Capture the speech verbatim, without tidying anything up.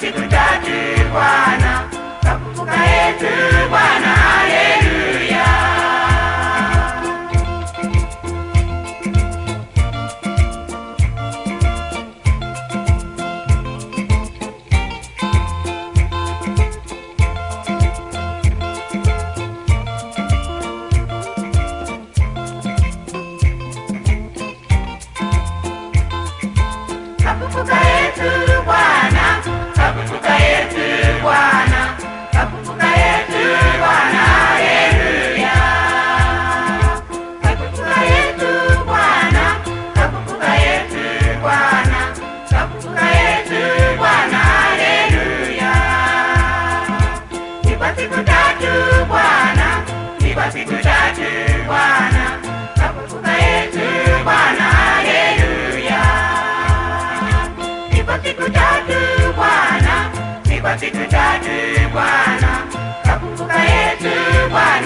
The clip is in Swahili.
siku tatu Bwana kafufuka yetu Bwana, haleluya. Kafufuka yetu Bwana, kafufuka yetu Bwana, kafufuka yetu Bwana, haleluya. Kafufuka yetu Bwana, kafufuka yetu Bwana, kafufuka yetu Bwana, haleluya. Ni kwa siku tatu Bwana, ni kwa siku tatu Bwana, kafufuka yetu Bwana, haleluya. Ni kwa siku tatu Bwana, ni kwa siku tatu Bwana, kafufuka yetu Bwana.